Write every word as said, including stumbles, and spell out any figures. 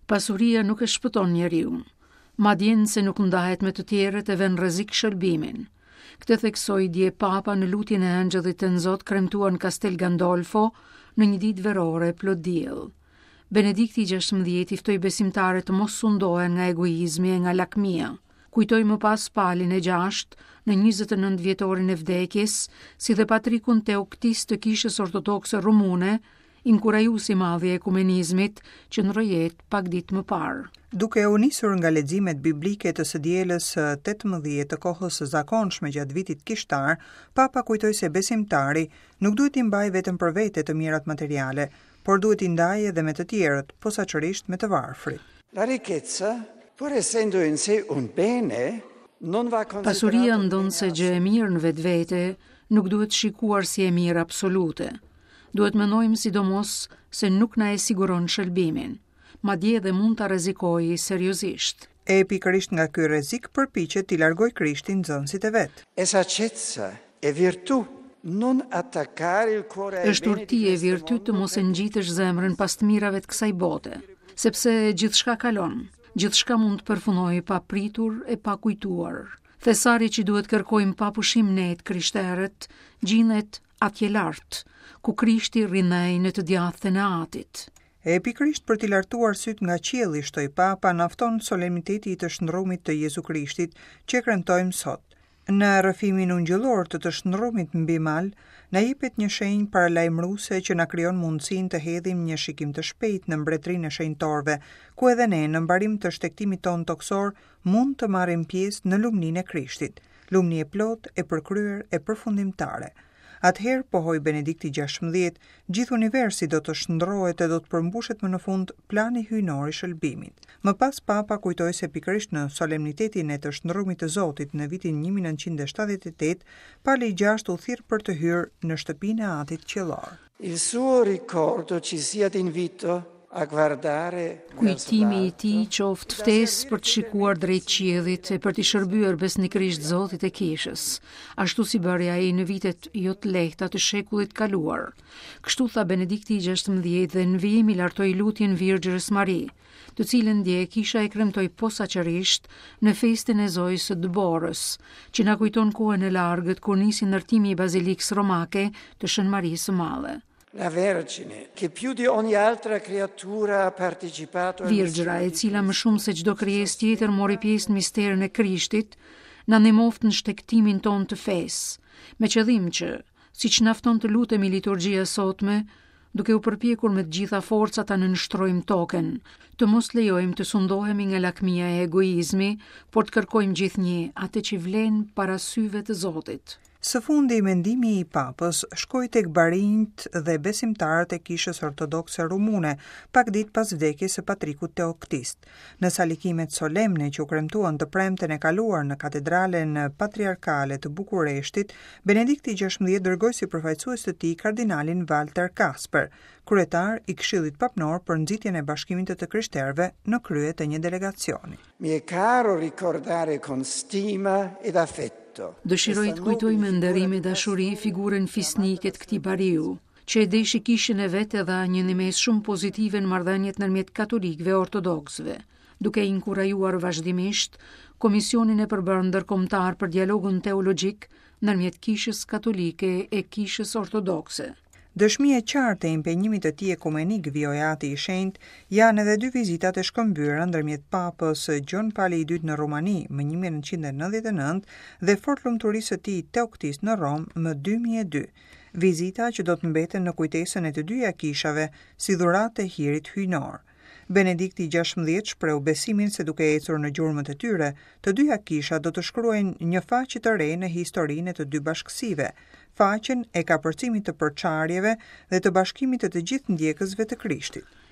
Pasuria nuk e shpëton njeriu, madje se nuk ndahet me të tjerët e vën rrezik shërbimin. Këtë theksoi dje Papa në lutjen e Angjëllit të Nzot kremtuar në Castel Gandolfo në një ditë verore plot diell. Benedikti gjashtëmbëdhjetë i ftoi besimtarët të mos sundohen nga egoizmi e nga lakmia. Kujtoi më pas palin e gjashtë në njëzet e nëntë vjetorin e vdekjes, si dhe patrikun Teoktis të Kishës Ortodokse Rumune, inkurajuesi i madh i ekumenizmit që ndrojet pak ditë më parë. Duke u nisur nga leximet biblike të së dielës së tetëmbëdhjetë të kohës së zakonshme gjatë vitit kishtar, Papa kujtoi se besimtari nuk duhet i mbajë vetëm për vete të mirat materiale, por duhet i ndajë edhe me të tjerët, posaçërisht me të varfrit. La ricchezza, pur essendo in sé un bene, non va considerata. Pasuria ndonse gjë e mirë në vetvete, nuk duhet shikuar si e mirë absolute. Duhet mendojmë sidomos se nuk na e siguron shëlbimin, madje edhe mund ta rrezikojë seriozisht. E pikërisht nga ky rrezik përpiqet t'i largojë Krishtin nxënësit e vet. E saggezza e virtù. Non attaccare il cuore ai Është urti e virtyt të mos e ngjitësh zemrën pas të mirave të kësaj bote, sepse gjithçka kalon, gjithçka mund të përfundojë pa pritur e pa kujtuar. Thesari që duhet kërkojmë pa pushim ne të krishterët, gjendet atje lart, ku Krishti rrinej në të djathtën e Atit. E pikërisht për t'i lartuar syt nga qielli, shtoi Papa, nafton solemniteti i të shndrrumit të Jezu Krishtit që kremtojmë sot. Në rrëfimin ungjëllor të të shndrrumit mbi mal, na jepet një shenjë paralajmëruese që na krijon mundësinë të hedhim një shikim të shpejtë në mbretërinë e shenjtorëve, ku edhe ne në mbarim të shtektimit ton toksor mund të marrim pjesë në lumninë e Krishtit, lumni e plot, e përkryer, e përfundimtare. Atëherë, pohoi Benedikti gjashtëmbëdhjetë, gjithë universi do të shndrohet e do të përmbushet më në fund plani hyjnor i shëlbimit. Më pas Papa kujtoi se pikërisht në solemnitetin e të shndrrumit të Zotit në vitin një mijë nëntëqind e shtatëdhjetë e tetë, pali i gjashtë u thirr për të hyrë në shtëpinë e Atit qiellor. Il suo ricordo ci sia d'invito a guardare. Kujtimi i tij qoftë ftesë për të shikuar drejt qiellit e për të shërbyer besnikërisht Zotit e Kishës, ashtu si bëri ai në vitet jo të lehta të shekullit kaluar. Kështu tha Benedikti i gjashtëmbëdhjetë dhe në vijim i lartoi lutjen Virgjës Mari, të cilën dje Kisha e kremtoi posaçërisht në festin e Zojës së Dëborës, që na kujton kohën e largët kur nisi ndërtimi i Bazilikës Romake të Shën Marisë së Madhe. La Vergine, che più di ogni altra creatura ha partecipato al Virgjëra, e cila më shumë se çdo krijesë tjetër mori pjesë në misterin e Krishtit, na ndihmoft në shtektimin ton të fesë, me qëllim që, siç na fton të lutemi liturgjia sotme, duke u përpjekur me të gjitha forcat ta nënshtrojmë token, të mos lejojmë të sundohemi nga lakmia e egoizmi, por të kërkojmë gjithnjë atë që vlen para syve të Zotit. Së fundi, mendimi i Papës shkoi tek barinjt dhe besimtarët e Kishës Ortodokse Rumune, pak ditë pas vdekjes së patrikut Teoktis. Në salikimet solemne që u kremtuan të premten e kaluar në katedralen patriarkale të Bukureshtit, Benedikti i gjashtëmbëdhjetë dërgoi si përfaqësues të tij kardinalin Walter Kasper, kryetar i Këshillit Papnor për nxitjen e bashkimit të të krishterëve në krye të një delegacioni. Mi è caro ricordare con stima ed affetto. Dëshiroj të kujtoj me nderim e dashuri figurën fisnike të këtij bariu, që e deshi kishën e vet e dha një nimes shumë pozitive në marrëdhëniet ndërmjet katolikëve e ortodoksëve, duke inkurajuar vazhdimisht Komisionin e përbërë ndërkombëtar për dialogun teologjik ndërmjet Kishës Katolike e Kishës Ortodokse. Dëshmi e qartë e impenjimit të tij ekumenik vijoi Ati i Shenjtë janë edhe dy vizitat e shkëmbyera ndërmjet Papës Gjon Pali i dytë në Rumani më një mijë nëntëqind e nëntëdhjetë e nëntë dhe fortlumturisë së tij Teoktis në Rom më dy mijë e dy. Vizita që do të mbeten në kujtesën e të dyja kishave si dhuratë e hirit hyjnor. Benedikti i gjashtëmbëdhjetë shpreu besimin se duke ecur në gjurmët e tyre, të dyja kisha do të shkruajnë një faqe të re në historinë e të dy bashkësive, faqen e kapërcimit të përçarjeve dhe të bashkimit të të gjithë ndjekësve të Krishtit.